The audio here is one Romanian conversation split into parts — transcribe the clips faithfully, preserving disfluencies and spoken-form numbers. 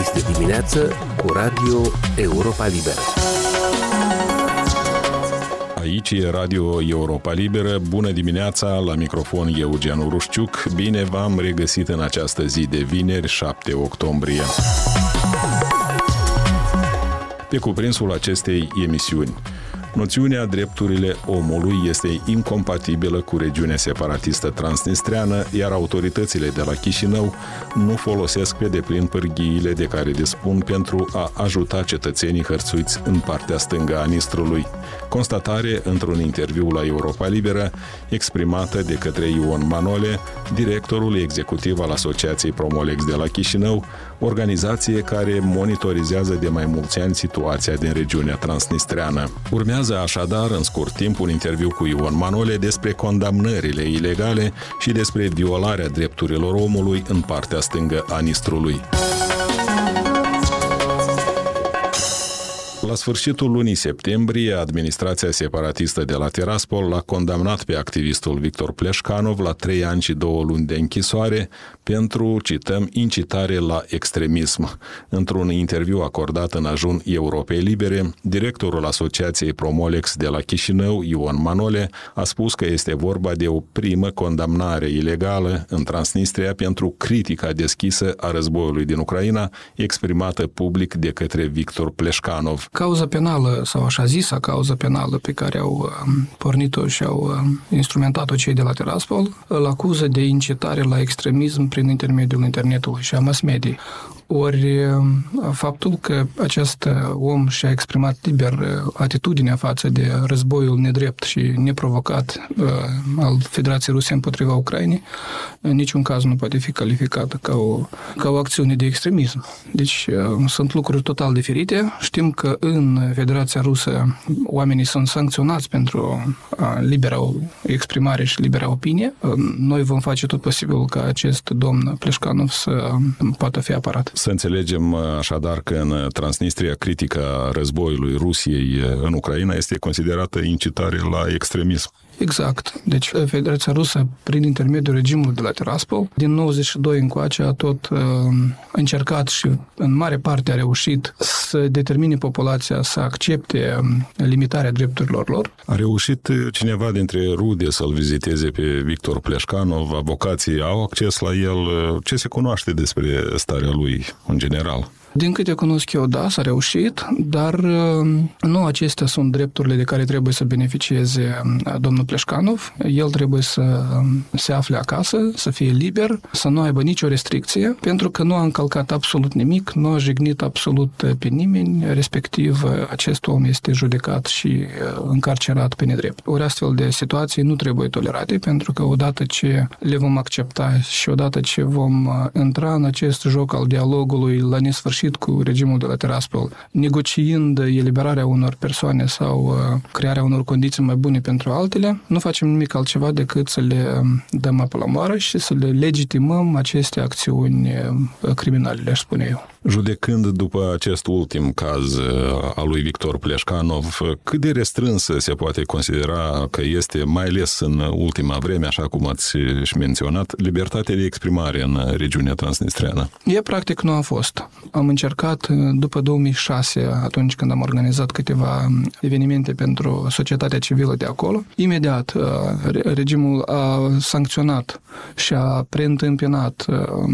Este dimineață cu Radio Europa Liberă. Aici e Radio Europa Liberă. Bună dimineața, la microfon Eugen Urușciuc. Bine v-am regăsit în această zi de vineri, șapte octombrie. Pe cuprinsul acestei emisiuni, noțiunea drepturile omului este incompatibilă cu regiunea separatistă transnistreană, iar autoritățile de la Chișinău nu folosesc pe deplin pârghiile de care dispun pentru a ajuta cetățenii hărțuiți în partea stângă a Nistrului. Constatare într-un interviu la Europa Liberă, exprimată de către Ion Manole, directorul executiv al Asociației Promolex de la Chișinău, organizație care monitorizează de mai mulți ani situația din regiunea transnistreană. Urmează așadar, în scurt timp, un interviu cu Ion Manole despre condamnările ilegale și despre violarea drepturilor omului în partea stângă a Nistrului. La sfârșitul lunii septembrie, administrația separatistă de la Tiraspol l-a condamnat pe activistul Victor Pleșcanov la trei ani și două luni de închisoare pentru, cităm, incitare la extremism. Într-un interviu acordat în ajun Europei Libere, directorul Asociației Promolex de la Chișinău, Ion Manole, a spus că este vorba de o primă condamnare ilegală în Transnistria pentru critica deschisă a războiului din Ucraina, exprimată public de către Victor Pleșcanov. Cauza penală, sau așa zisa cauză penală pe care au pornit-o și au instrumentat-o cei de la Tiraspol, îl acuză de incitare la extremism prin intermediul internetului și a mass media. Ori faptul că acest om și-a exprimat liber atitudinea față de războiul nedrept și neprovocat uh, al Federației Ruse împotriva Ucrainei, în niciun caz nu poate fi calificată ca o, ca o acțiune de extremism. Deci uh, sunt lucruri total diferite. Știm că în Federația Rusă oamenii sunt sancționați pentru uh, libera exprimare și libera opinie. Uh, noi vom face tot posibil ca acest domn Pleșcanov să poată fi aparat. Să înțelegem așadar că în Transnistria critica războiului Rusiei în Ucraina este considerată incitare la extremism. Exact. Deci Federația Rusă, prin intermediul regimului de la Tiraspol, din nouăzeci și doi încoace a tot uh, încercat și în mare parte a reușit să determine populația să accepte limitarea drepturilor lor. A reușit cineva dintre rude să-l viziteze pe Victor Pleșcanov, avocații au acces la el. Ce se cunoaște despre starea lui în general? Din câte cunosc eu, da, s-a reușit, dar nu acestea sunt drepturile de care trebuie să beneficieze domnul Pleșcanov. El trebuie să se afle acasă, să fie liber, să nu aibă nicio restricție, pentru că nu a încălcat absolut nimic, nu a jignit absolut pe nimeni, respectiv acest om este judecat și încarcerat pe nedrept. Ori astfel de situații nu trebuie tolerate, pentru că odată ce le vom accepta și odată ce vom intra în acest joc al dialogului la nesfârșit cu regimul de la Tiraspol, negociind eliberarea unor persoane sau uh, crearea unor condiții mai bune pentru altele, nu facem nimic altceva decât să le dăm apă la moară și să le legitimăm aceste acțiuni uh, criminale, le-aș spune eu. Judecând după acest ultim caz al lui Victor Pleșcanov, cât de restrânsă se poate considera că este, mai ales în ultima vreme, așa cum ați și menționat, libertatea de exprimare în regiunea transnistreană? E practic nu a fost. Am încercat după două mii șase, atunci când am organizat câteva evenimente pentru societatea civilă de acolo, imediat regimul a sancționat și a preîntâmpinat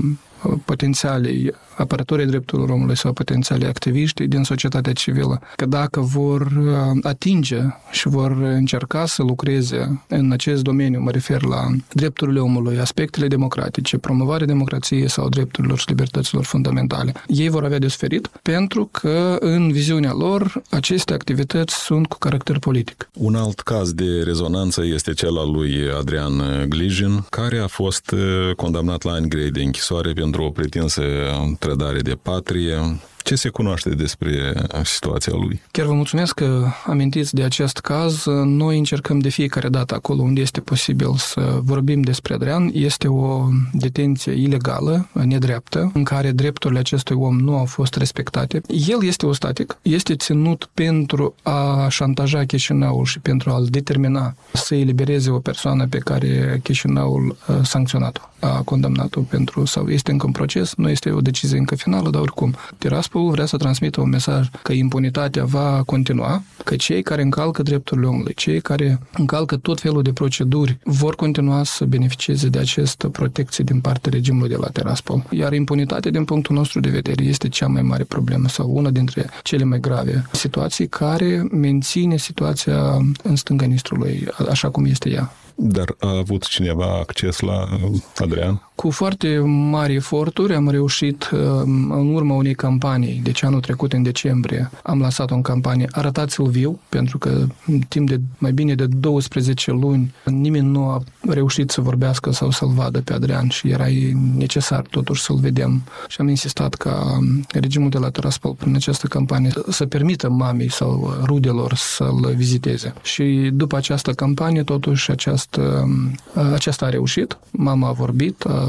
potențialii apărătorii drepturilor omului sau potențialii activiști din societatea civilă, că dacă vor atinge și vor încerca să lucreze în acest domeniu, mă refer la drepturile omului, aspectele democratice, promovarea democrației sau drepturilor și libertăților fundamentale, ei vor avea de suferit pentru că în viziunea lor aceste activități sunt cu caracter politic. Un alt caz de rezonanță este cel al lui Adrian Glijin, care a fost condamnat la ani grei de închisoare pentru o pretinsă trădare de patrie. Ce se cunoaște despre situația lui? Chiar vă mulțumesc că amintiți de acest caz. Noi încercăm de fiecare dată acolo unde este posibil să vorbim despre Adrian. Este o detenție ilegală, nedreaptă, în care drepturile acestui om nu au fost respectate. El este ostatic, este ținut pentru a șantaja Chișinăul și pentru a-l determina să elibereze o persoană pe care Chișinăul a sancționat-o, a condamnat-o pentru, sau este încă în proces, nu este o decizie încă finală, dar oricum. Tiraspol vrea să transmită un mesaj că impunitatea va continua, că cei care încalcă drepturile omului, cei care încalcă tot felul de proceduri vor continua să beneficieze de această protecție din partea regimului de la Tiraspol. Iar impunitatea, din punctul nostru de vedere, este cea mai mare problemă sau una dintre cele mai grave situații care menține situația în stânga Nistrului, așa cum este ea. Dar a avut cineva acces la Adrian? Cu foarte mari eforturi am reușit, în urma unei campanii, deci anul trecut, în decembrie, am lansat o campanie Arătați-l viu, pentru că în timp de mai bine de douăsprezece luni nimeni nu a reușit să vorbească sau să-l vadă pe Adrian și era necesar totuși să-l vedem. Și am insistat ca regimul de la Tiraspol, prin această campanie, să permită mamei sau rudelor să-l viziteze. Și după această campanie, totuși, această, aceasta a reușit. Mama a vorbit, a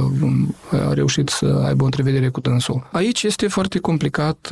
a reușit să aibă o întrevedere cu dânsul. Aici este foarte complicat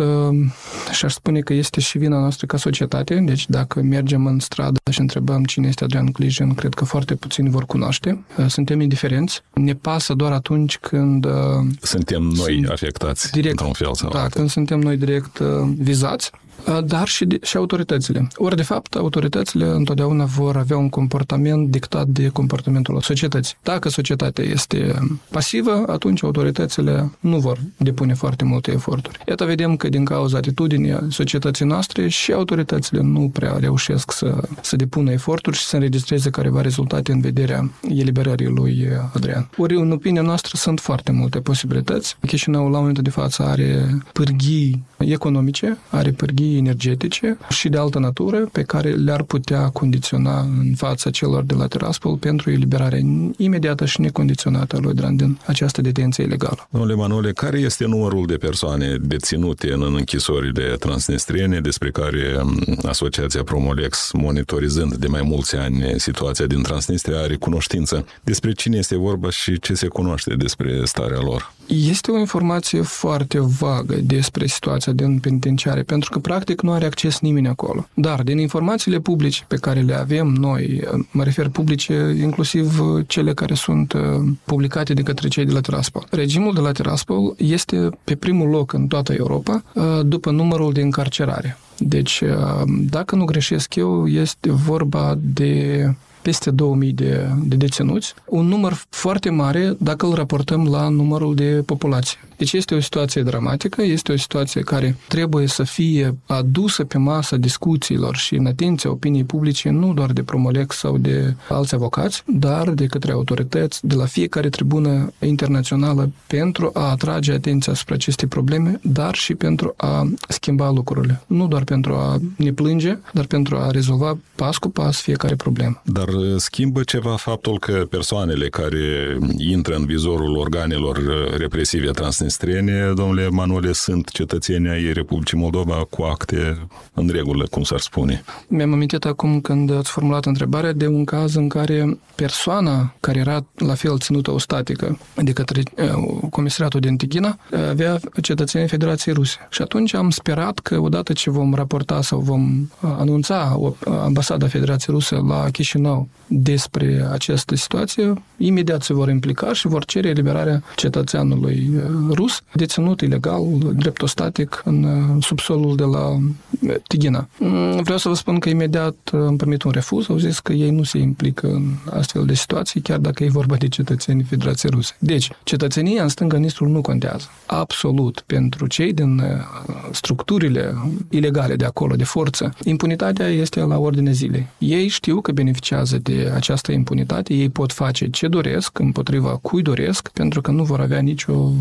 și aș spune că este și vina noastră ca societate. Deci dacă mergem în stradă și întrebăm cine este Adrian Clijin, cred că foarte puțini vor cunoaște. Suntem indiferenți. Ne pasă doar atunci când... Suntem noi afectați, direct, într-un fel sau da, când suntem noi direct vizați. Dar și, de, și autoritățile. Ori, de fapt, autoritățile întotdeauna vor avea un comportament dictat de comportamentul societății. Dacă societatea este pasivă, atunci autoritățile nu vor depune foarte multe eforturi. Iată, vedem că din cauza atitudinii societății noastre și autoritățile nu prea reușesc să, să depună eforturi și să înregistreze careva rezultate în vederea eliberării lui Adrian. Ori, în opinia noastră, sunt foarte multe posibilități. Chișinăul, la momentul de față, are pârghii economice, are pârghii energetice și de altă natură pe care le-ar putea condiționa în fața celor de la Tiraspol pentru eliberarea imediată și necondiționată a lui Adrian din această detenție ilegală. Domnule Manole, care este numărul de persoane deținute în închisorile transnistriene despre care Asociația Promolex, monitorizând de mai mulți ani situația din Transnistria, are cunoștință? Despre cine este vorba și ce se cunoaște despre starea lor? Este o informație foarte vagă despre situația din penitenciare, pentru că practic nu are acces nimeni acolo. Dar din informațiile publice pe care le avem noi, mă refer publice, inclusiv cele care sunt publicate de către cei de la Tiraspol. Regimul de la Tiraspol este pe primul loc în toată Europa după numărul de încarcerare. Deci, dacă nu greșesc eu, este vorba de peste două mii de, de deținuți, un număr foarte mare dacă îl raportăm la numărul de populație. Deci este o situație dramatică, este o situație care trebuie să fie adusă pe masa discuțiilor și în atenția opiniei publice, nu doar de Promolex sau de alți avocați, dar de către autorități, de la fiecare tribună internațională, pentru a atrage atenția asupra acestei probleme, dar și pentru a schimba lucrurile. Nu doar pentru a ne plânge, dar pentru a rezolva pas cu pas fiecare problemă. Dar schimbă ceva faptul că persoanele care intră în vizorul organelor represive transnistriene, domnule Manole, sunt cetățenii ai Republicii Moldova cu acte în regulă, cum s-ar spune? Mi-am amintit acum când ați formulat întrebarea de un caz în care persoana care era la fel ținută ostatică de către uh, Comisariatul din Tighina avea cetățenii Federației Ruse. Și atunci am sperat că odată ce vom raporta sau vom anunța ambasada Federației Ruse la Chișinău despre această situație, imediat se vor implica și vor cere eliberarea cetățeanului rus deținut ilegal, drept ostatic, în subsolul de la Tighina. Vreau să vă spun că imediat am primit un refuz, au zis că ei nu se implică în astfel de situații, chiar dacă e vorba de cetățenii Federației Ruse. Deci, cetățenia în stânga Nistrului nu contează. Absolut. Pentru cei din structurile ilegale de acolo, de forță, impunitatea este la ordinea zilei. Ei știu că beneficiază de această impunitate, ei pot face ce doresc, împotriva cui doresc, pentru că nu vor avea nicio, nicio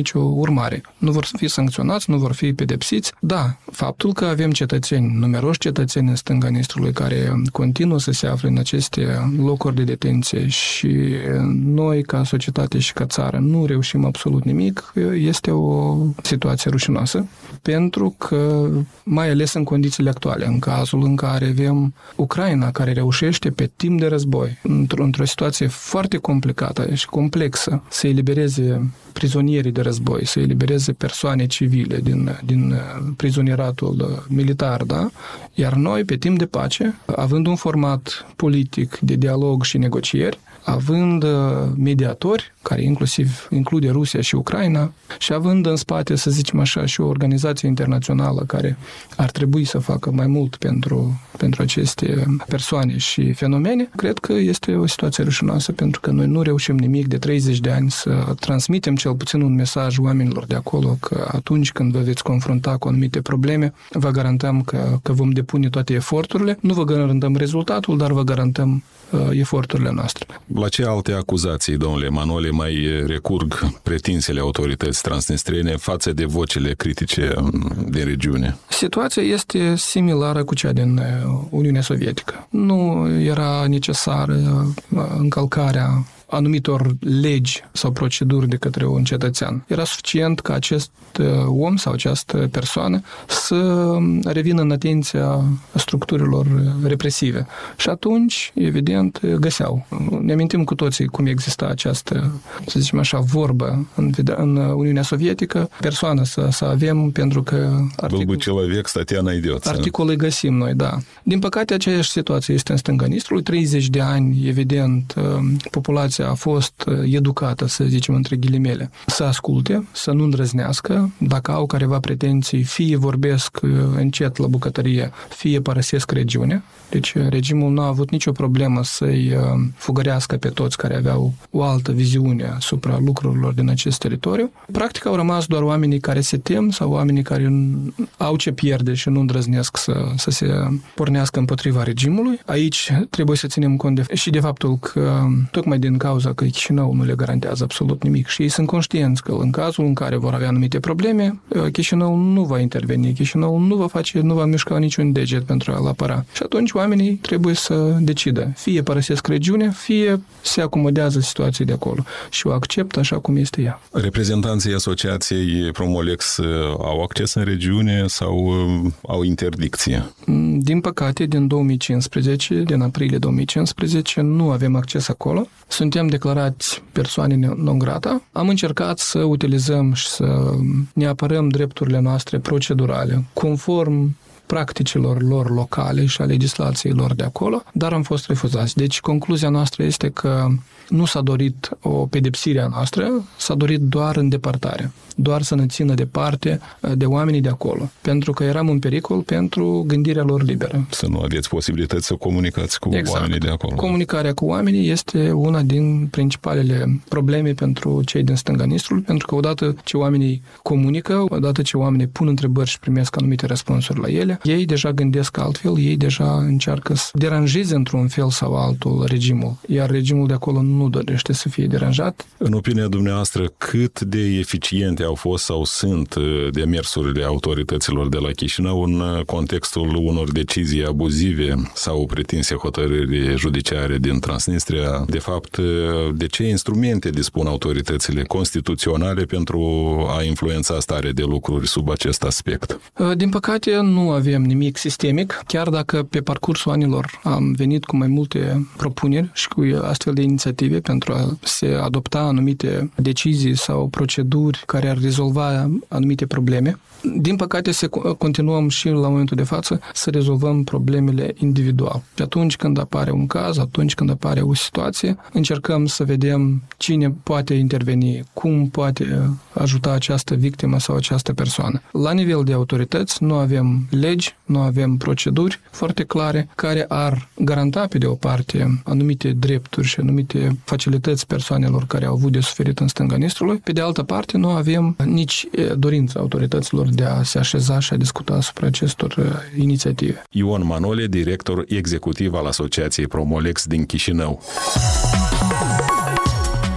nicio urmare. Nu vor fi sancționați, nu vor fi pedepsiți. Da, faptul că avem cetățeni, numeroși cetățeni în stânga Nistrului care continuă să se afle în aceste locuri de detenție și noi, ca societate și ca țară, nu reușim absolut nimic, este o situație rușinoasă, pentru că, mai ales în condițiile actuale, în cazul în care avem Ucraina, care reușește pe timp de război, într-o, într-o situație foarte complicată și complexă, să elibereze prizonierii de război, să elibereze persoane civile din, din prizonieratul militar, da? Iar noi, pe timp de pace, având un format politic de dialog și negocieri, având mediatori, care inclusiv include Rusia și Ucraina, și având în spate, să zicem așa, și o organizație internațională care ar trebui să facă mai mult pentru, pentru aceste persoane și fenomene, cred că este o situație rușinoasă, pentru că noi nu reușim nimic de treizeci de ani să transmitem cel puțin un mesaj oamenilor de acolo că atunci când vă veți confrunta cu anumite probleme, vă garantăm că, că vom depune toate eforturile. Nu vă garantăm rezultatul, dar vă garantăm uh, eforturile noastre. La ce alte acuzații, domnule Manole, mai recurg pretinsele autorități transnistrene față de vocile critice din regiune? Situația este similară cu cea din Uniunea Sovietică. Nu era necesară încălcarea anumitor legi sau proceduri de către un cetățean. Era suficient ca acest om sau această persoană să revină în atenția structurilor represive. Și atunci, evident, găseau. Ne amintim cu toții cum exista această, să zicem așa, vorbă în, în Uniunea Sovietică, persoană să, să avem, pentru că articol, человек, statia найдется. Articole găsim noi, da. Din păcate, aceeași situație este în stânga Nistrului. treizeci de ani, evident, populația a fost educată, să zicem între ghilimele, să asculte, să nu îndrăznească. Dacă au careva pretenții, fie vorbesc încet la bucătărie, fie părăsesc regiunea. Deci regimul nu a avut nicio problemă să-i fugărească pe toți care aveau o altă viziune asupra lucrurilor din acest teritoriu. Practic au rămas doar oamenii care se tem sau oamenii care au ce pierde și nu îndrăznesc să, să se pornească împotriva regimului. Aici trebuie să ținem cont de, și de faptul că tocmai din cauza că Chișinău nu le garantează absolut nimic și ei sunt conștienți că în cazul în care vor avea anumite probleme, Chișinău nu va interveni, Chișinău nu va face, nu va mișca niciun deget pentru a-l apăra. Și atunci oamenii trebuie să decidă. Fie părăsesc regiunea, fie se acomodează situației de acolo și o acceptă așa cum este ea. Reprezentanții asociației Promolex au acces în regiune sau au interdicție? Din păcate, din două mii cincisprezece, din aprilie două mii cincisprezece, nu avem acces acolo. Suntem declarați persoane non grata. Am încercat să utilizăm și să ne apărăm drepturile noastre procedurale, conform practicilor lor locale și a legislației lor de acolo, dar am fost refuzați. Deci, concluzia noastră este că nu s-a dorit o pedepsire a noastră, s-a dorit doar îndepărtare, doar să ne țină departe de oamenii de acolo, pentru că eram un pericol pentru gândirea lor liberă. Să nu aveți posibilități să comunicați cu exact. Oamenii de acolo. Comunicarea cu oamenii este una din principalele probleme pentru cei din stânga Nistrului, pentru că odată ce oamenii comunică, odată ce oamenii pun întrebări și primesc anumite răspunsuri la ele, ei deja gândesc altfel, ei deja încearcă să deranjeze într-un fel sau altul regimul, iar regimul de acolo nu dorește să fie deranjat. În opinia dumneavoastră, cât de eficiente au fost sau sunt demersurile autorităților de la Chișinău în contextul unor decizii abuzive sau pretinse hotărâri judiciare din Transnistria? De fapt, de ce instrumente dispun autoritățile constituționale pentru a influența starea de lucruri sub acest aspect? Din păcate, nu avem nimic sistemic, chiar dacă pe parcursul anilor am venit cu mai multe propuneri și cu astfel de inițiative pentru a se adopta anumite decizii sau proceduri care ar rezolva anumite probleme. Din păcate, se continuăm și la momentul de față să rezolvăm problemele individual. Și atunci când apare un caz, atunci când apare o situație, încercăm să vedem cine poate interveni, cum poate ajuta această victimă sau această persoană. La nivel de autorități nu avem legi, nu avem proceduri foarte clare care ar garanta pe de o parte anumite drepturi și anumite facilități persoanelor care au avut de suferit în stânga Nistrului. Pe de altă parte, nu avem nici dorința autorităților de a se așeza și a discuta asupra acestor inițiative. Ion Manole, director executiv al Asociației Promolex din Chișinău.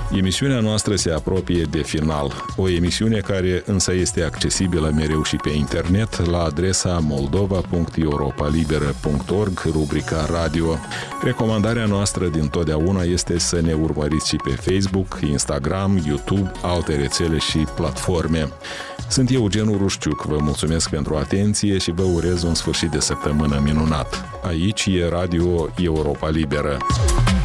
Emisiunea noastră se apropie de final, o emisiune care însă este accesibilă mereu și pe internet la adresa moldova punct europalibera punct org, rubrica radio. Recomandarea noastră dintotdeauna este să ne urmăriți și pe Facebook, Instagram, YouTube, alte rețele și platforme. Sunt Eugen Rușciuc, vă mulțumesc pentru atenție și vă urez un sfârșit de săptămână minunat. Aici e Radio Europa Liberă.